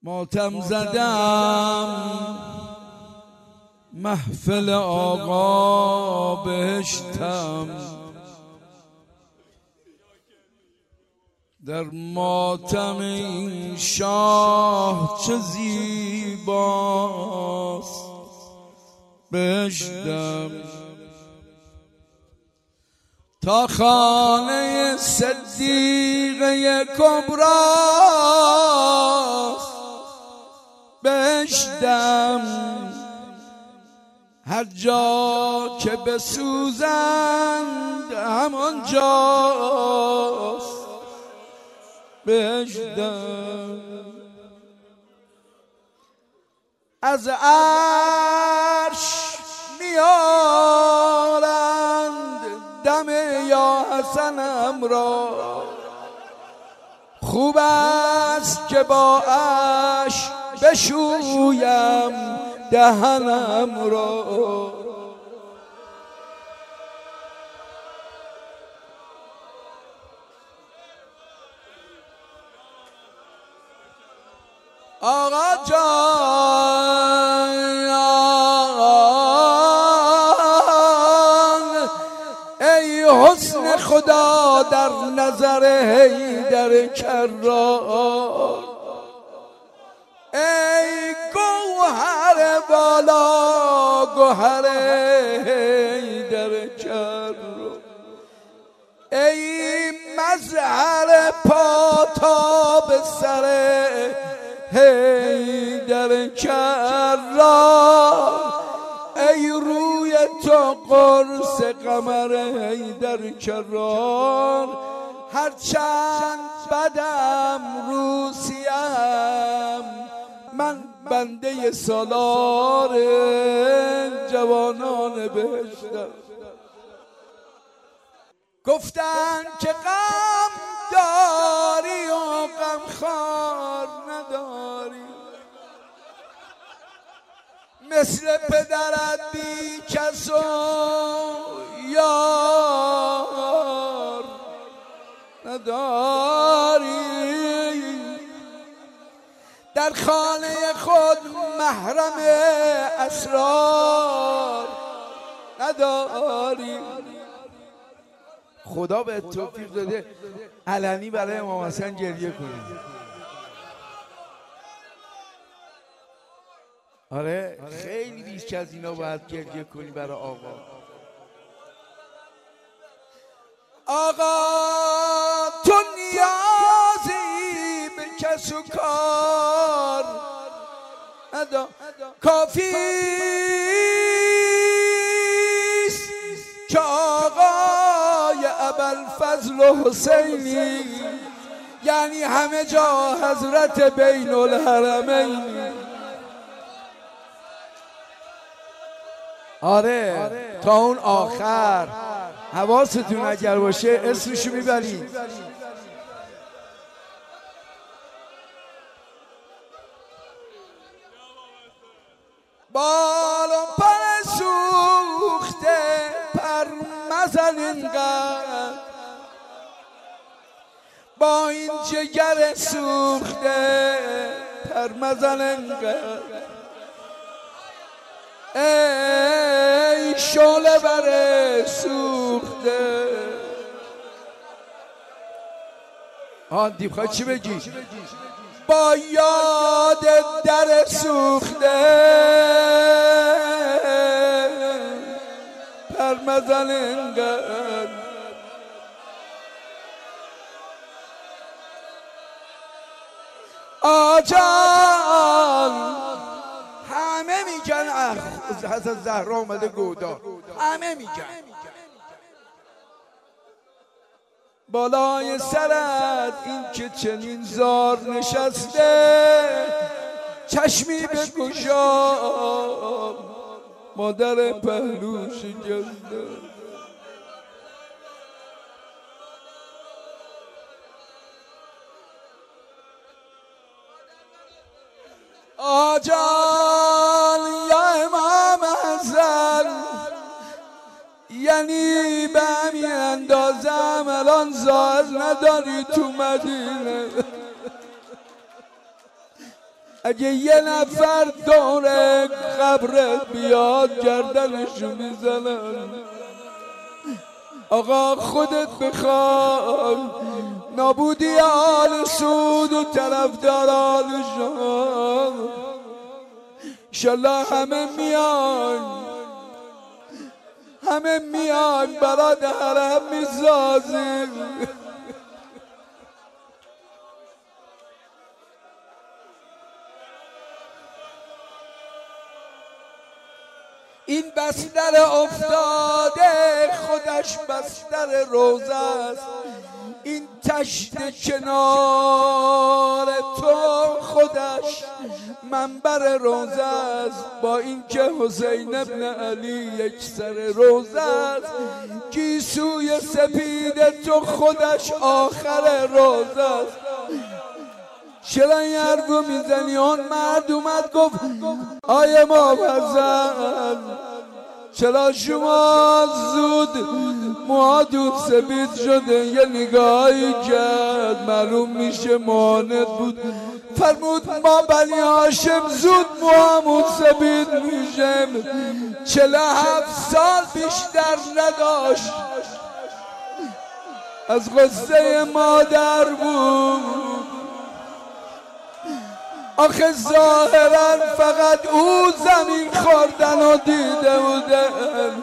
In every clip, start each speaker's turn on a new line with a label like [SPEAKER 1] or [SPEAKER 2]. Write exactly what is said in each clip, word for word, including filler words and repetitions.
[SPEAKER 1] ماتم زدم محفل آقا بهشتم، در ماتم این شاه چه زیباست بهشتم. تا خانه صدیقه کبراست بهشتم، هر جا که بسوزند همان جاست بهشتم. از عرش میارند دم یا حسنم را، خوب است که با اش بشویم دهنم را. آقا جان ای حسن خدا در نظر حیدر کرار، ای گوهر بالا گوهر حیدر کرار، ای مظهر پا تا به سر حیدر کرار، ای روی تو قرص قمر حیدر کرار. هرچند بدم روسیم من بنده سالار جوانان بهشتم. گفتن که غم داری و غم خوار نداری، مثل پدرت بی کس و یار نداری، در خانه خود محرم اسرار نداری. خدا به توفیق داده علنی برای امام حسن گریه کنی. آره خیلی بیش از اینا باید گریه کنی برای آقا. آقا تو نیازی به کس و کار نداری، کافیست که آقای ابوالفضل و حسینی، یعنی همه جا حضرت بین الحرمین. آره تا اون آخر حواستون اگر باشه اسمشو میبرید. بالون پر سوخته پر مزن اینقدر، با این جگر سوخته پر مزن اینقدر، ای شعله بر سوخته. آن دیپ خواهی چی بگی؟ با یاد در سوخته پرمزن انقدر، آجان همه میگن حضرت زهرا آمده گودا، همه میگن بالای سرت این که چنین زار نشسته، چشمی بگشا مادر پهلو شکسته. آجان یا امام حسن، یعنی به همین اندازه هم الان ظاهر نداری تو مدینه. اگه یه نفر دور قبرت بیاد گردنشو میزنن. آقا خودت بخوای نابودی آل سود و طرفدار آل شاه انشالله همه میان همه میان برادرم میسازیم. این بستر افتاده خودش بستر روزه است. این تشت کنار تو خودش منبر روزه است. با اینکه حسین ابن علی یک سر روزه است، گیسوی سپید تو خودش آخر روزه است. چرا این حرفو میزنی؟ اون مرد اومد گفت آیه موفضل چرا شما زود موهاتون سفید شده؟ یه نگاهی کرد معلوم میشه ماند بود. فرمود ما بنی هاشم زود موهامون سفید میشم. چهل هفت سال بیشتر نداشت از غصه مادر بود. آخه ظاهرا فقط او زمین خوردن و دیده بودن،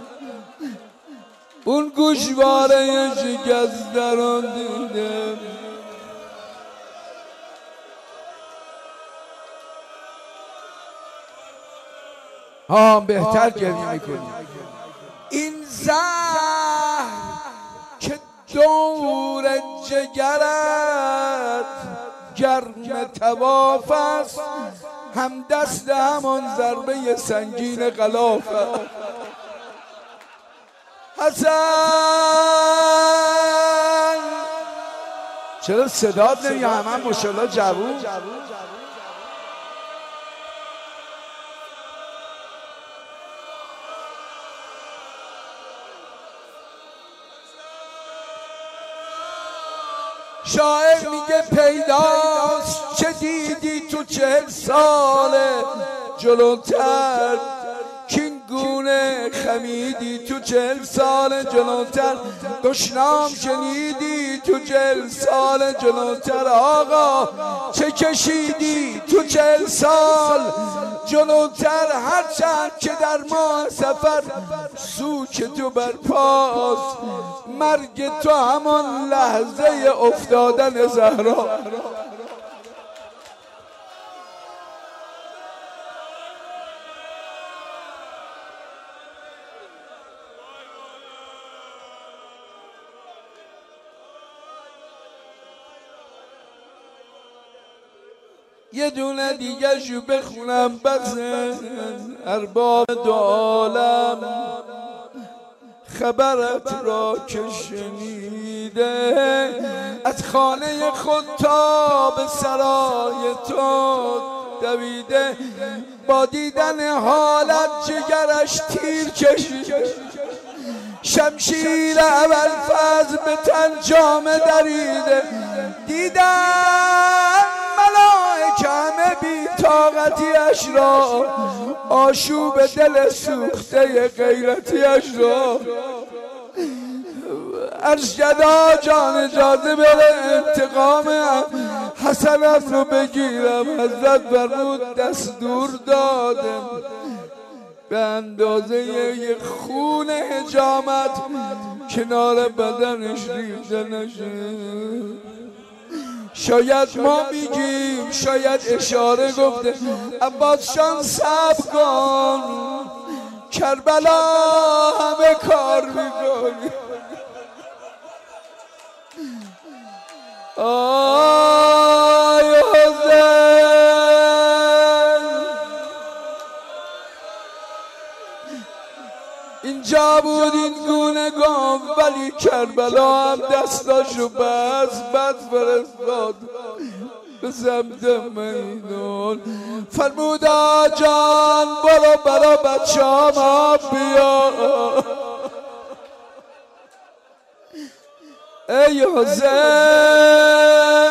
[SPEAKER 1] اون گوشواره شکسته رو دیده. ها بهتر گریه میکنی. این زهر که دور جگرت گرم تواف است، هم دست همان ضربه سنگین غلاف است. حسن چرا صدات نمیاد؟ همه ماشاءالله جوون. شاعر میگه پیداست چه دیدی تو چهل ساله جلوتر، کین گونه خمیدی تو چهل سال جلوتر، دشنام شنیدی تو چهل سال جلوتر. آقا چه کشیدی تو چهل سال جلوتر، هرچند که در ماه سفر سوک تو برپاست، مرگ تو همان لحظه افتادن زهرا. یه دونه دیگه شو بخونم بزن ارباب دو عالم، خبرت را که شنیده از خانه خود تا به سرای تو دویده، با دیدن حالت جگرش تیر کشیده، شمشیر ابوالفضل به تن جامه دریده، دیدن ملائکه همه بی طاقتیش را، آشوب دل سوخته غیرتیش را. عرض گدا جان اجازه بره انتقام حسنم رو بگیرم. حضرت فرمود دستور دادم به اندازه یک خون حجامت کنار بدنش ریخته نشه. شاید ما میگیم، شاید اشاره گفته عباس جان صبر کن، کربلا همه کار میکنی. آی حسین اینجا بود این گونه گفت، ولی کربلا هم دستاشو بس بس فرستاد به سمت میدون. فرمود آجان برو برا بچه ها بیا. ای حسین